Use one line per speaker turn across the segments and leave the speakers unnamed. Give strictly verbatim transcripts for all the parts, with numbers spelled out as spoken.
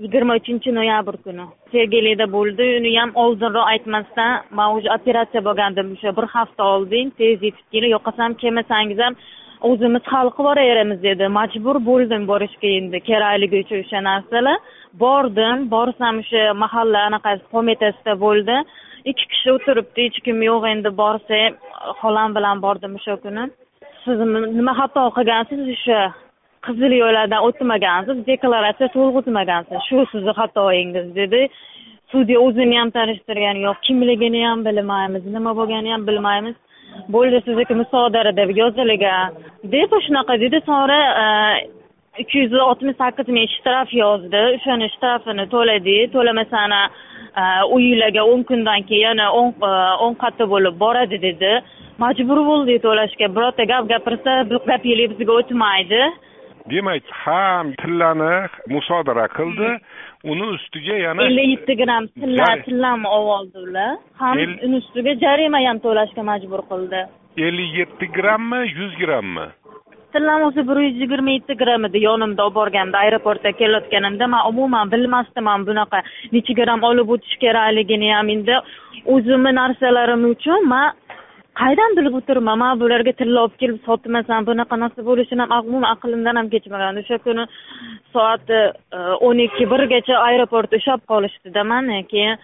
yigirma uchinchi noyabr kuni Sergelida bo'ldi. Uni ham oldinroq aytmasdan men o'sha operatsiya bo'lgandim. O'sha bir hafta oldin tez yetib kelib, yo'qasam kelmasangiz ham o'zimiz hal qilib yuboramiz dedi. Majbur bo'ldim borishga endi kerakligi uchun o'sha narsalar. Bordim, borsam o'sha mahalla anaqasi qo'mitasida bo'ldi. Ikki kishi o'tiribdi, hech kim yo'q endi borsa, xolam bilan bordim o'sha kuni. Siz nima xato qilgansiz o'sha qizil yo'llardan o'tmagansiz, deklaratsiya to'lg'izmagansiz. Shu sizni xatoyingiz dedi. Sudya o'zini ham tanishtirgan yo'q, kimligini ham bilmaymiz, nima bo'lganini ham bilmaymiz. Bo'ldi sizniki musodara deb yozilgan. Deb shunaqa dedi. Sonra ikki yuz oltmish sakkiz ming shtraf yozdi. O'shani shtrafini to'ladi. To'lamasana uylarga o'n kundan keyin yana o'n qat'i bo'lib boradi dedi. Majbur bo'ldi to'lashga. Birorta gap gapirsa, bu gap yili bizga o'tmaydi.
Demak, ham tillani musodara qildi, uni ustiga yana
ellik yetti gramm tilla tillam oldi ular. Ham uni ustiga jarima ham to'lashga majbur qildi.
ellik yetti grammmi, yuz grammmi?
Tillam o'zi bir yuz yigirma yetti gramm edi. Yonimda olib borganda aeroportga kelayotganimda men umuman bilmasdim ham bunaqa necha gramm olib o'tish kerakligini ham. Endi o'zimning narsalarim uchun men qaydan bilib o'tirman? Men bularga tilla olib kelib sotmasam bunaqa narsa bo'lishini ham umuman aqlimdan ham kechmagan. O'sha kuni soat o'n ikki birgacha aeroportda ushlab qolishdi-da meni. Keyin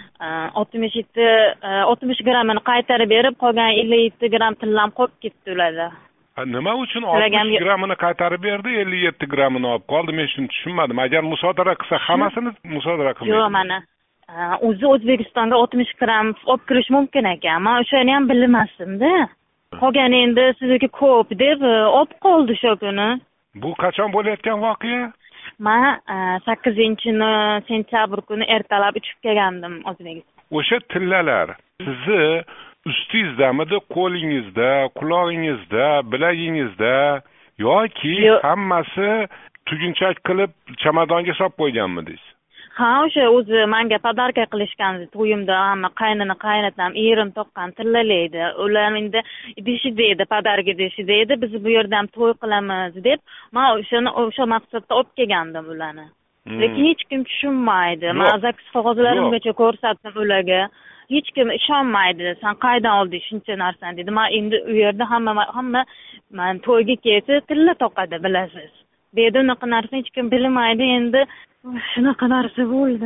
oltmish yetti oltmish grammini qaytarib berib, qolgan ellik yetti gramm tillam qolib ketdi ularda.
Nima uchun oltmish grammini qaytarib berdi, ellik yetti grammini olib qoldi? Men shuni tushunmadim. Agar musodara qilsa, hammasini musodara qilmaydi.
Yo'q, mana o'zi O'zbekistonga oltmish gramm olib kirish mumkin ekan. Men o'shani ham bilmasdim-da. Qolgan endi sizniki ko'p deb olib qoldi shu kuni.
Bu qachon bo'layotgan voqea?
Men sakkizinchi sentyabr kuni ertalab uchib kelgandim O'zbekistonga.
O'sha tillalar sizni ustingizdamidi, qo'lingizda, qulog'ingizda, bilagingizda yoki hammasi tugunchak qilib chamadonga solib qo'yganmidingiz?
Ha, o'sha o'zi menga podarka qilishgan to'yimda hamma qaynini qaynatam, erim toqqan tillalaydi. Ular endi idishida edi, podarka idishida edi. Biz bu yerda ham to'y qilamiz deb, men o'shani o'sha maqsadda olib kelgandim ularni. Lekin hech kim tushunmaydi. Men zaks qog'ozlarimgacha ko'rsatdim ularga. Hech kim ishonmaydi. Sen qaydan olding shuncha narsani dedi. Men endi u yerda hamma hamma men to'yga kelsa tilla toqadi, bilasiz. Dedi, unaqa narsa hech kim bilmaydi. Endi shunaqa narsa bo'ldi.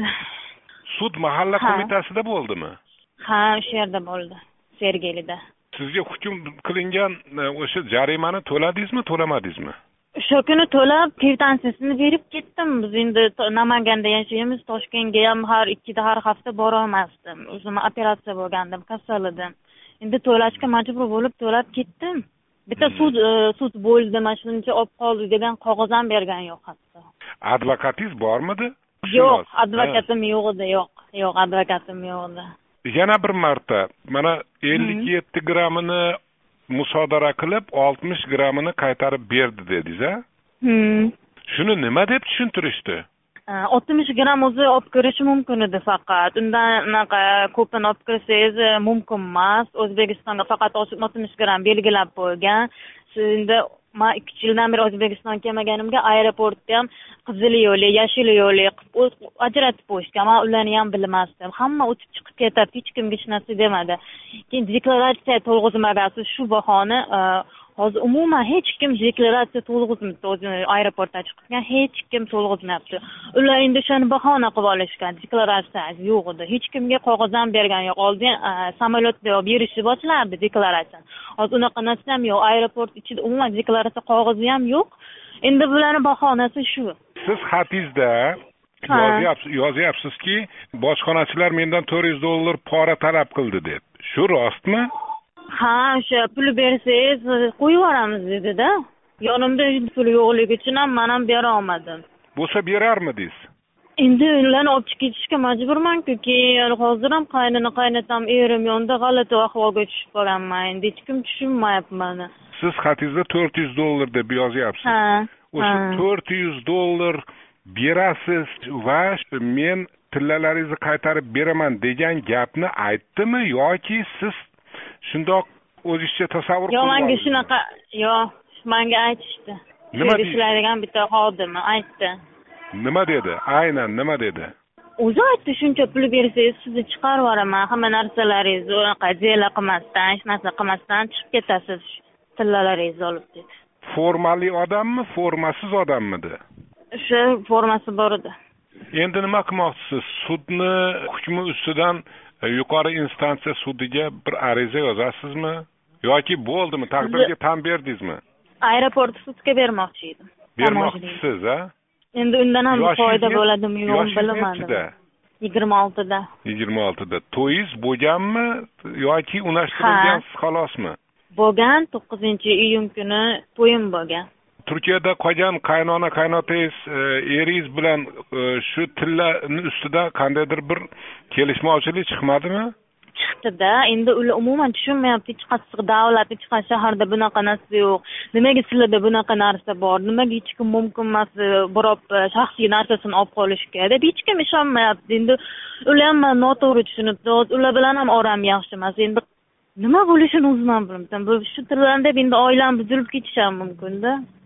Sud mahalla qo'mitasida bo'ldimi?
Ha, o'sha yerda bo'ldi, Sergelida.
Sizga hukm qilingan o'sha jarimani to'ladingizmi, to'lamadingizmi?
O'sha kuni to'lab, kvitantsiyasini berib ketdim. Biz endi Namanganda yashaymiz, Toshkentga ham har ikkida har hafta bora olmasdim. O'zim operatsiya bo'lgandim, kasal-edim. Endi to'lashga majbur bo'lib to'lab ketdim. Bitta sud sud bo'ldi, mana shuncha olib qoldi degan qog'oz ham bergan yo'q hatto.
Advokatingiz bormidi?
Yo'q, advokatim yo'q edi, yo'q. Yo'q, advokatim yo'q edi.
Yana bir marta mana ellik yetti grammini musodara qilib, oltmish grammini qaytarib berdi dedingiz-a?
Hmm.
Shuni nima deb tushuntirishdi?
oltmish gramm o'zi olib kirish mumkin edi faqat. Undan anaqa ko'pini olib kirsangiz mumkin emas. O'zbekistonga faqat oltmish gramm belgilab qo'ygan. Endi men ikki yildan beri O'zbekistonga kelmaganimga aeroportda ham qizil yo'li, yashil yo'li ajratib qo'yishgan. Men ularni ham bilmasdim. Hamma o'tib chiqib ketadi, hech kimga hech narsa demadi. Keyin deklaratsiya to'lg'izmagansiz shu bahona hozir umuman hech kim deklaratsiya to'lg'izmayapti. O'zi aeroportdan chiqqan hech kim to'lg'izmayapti. Ular endi shuni bahona qilib olishgan. Deklaratsiya yo'q edi. Hech kimga qog'oz ham bergan yo'q. Oldin samolyotda berishni boshlardi deklaratsiyani. Hozir unaqa narsa ham yo'q. Aeroport ichida umuman deklaratsiya qog'ozi ham yo'q. Endi bularning bahonasi shu.
Siz xatingizda yozyapsizki, bojxonachilar mendan to'rt yuz dollar pora talab qildi deb. Shu rostmi?
Ha, o'sha pul bersangiz qo'yib yuboramiz dedi-da. Yonimda pul yo'qligi uchun ham men ham bera olmadim.
Bo'lsa berarmidingiz?
Endi ularni olib ketishga majburman-ku. Keyin hozir ham qaynini qaynatam, erim yonida g'alati ahvolga tushib qolaman. Endi hech kim tushunmayapti meni.
Siz xatingizda to'rt yuz dollar deb yozyapsiz.
Ha.
O'sha to'rt yuz dollar berasiz va men tillalaringizni qaytarib beraman degan gapni aytdimi yoki siz shundoq o'zingizcha tasavvur qilib?
Yo'q, menga shunaqa, yo'q, menga aytishdi.
Nima
ishlaydigan bitta xodimi aytdi.
Nima dedi? Aynan nima dedi?
O'zi aytdi, shuncha pul bersangiz sizni chiqarib yuboraman, hamma narsalaringizni unaqa jela qilmasdan, hech narsa qilmasdan chiqib ketasiz tillalaringizni olib dedi.
Formali odammi, formasiz odammidi?
O'sha formasi bor edi.
Endi nima qilmoqchisiz? Sudni hukmi ustidan yuqori instansiya sudiga bir ariza yozasizmi? Yoki bo'ldimi, taqdirga tan berdingizmi?
Aeroport sudga bermoqchi edim.
Bermoqchisiz, ha?
Endi undan ham foyda bo'ladimi, yo'qmi bilmadim. yigirma oltida.
yigirma oltida. To'yingiz bo'lganmi yoki unashtirilgan xolosmi?
Bo'lgan, to'qqizinchi iyun kuni to'yim bo'lgan.
Turkiyada qolgan qaynona qaynotangiz eringiz bilan shu tillani ustida qandaydir bir kelishmovchilik chiqmadimi?
Chiqdi-da, endi ular umuman tushunmayapti, hech qattiq davlat, hech qanday shaharda bunaqa narsa yo'q. Nimaga sizlarda bunaqa narsa bor? Nimaga hech kim mumkin emas borib shaxsiy narsasini olib qolishga? deb hech kim ishonmayapti. Endi ular ham noto'g'ri tushunibdi. Ular bilan ham oram yaxshi emas. Endi nima bo'lishini o'zim ham bilmayman. Bu shu tillarda endi oilam buzilib ketishi ham mumkin-da.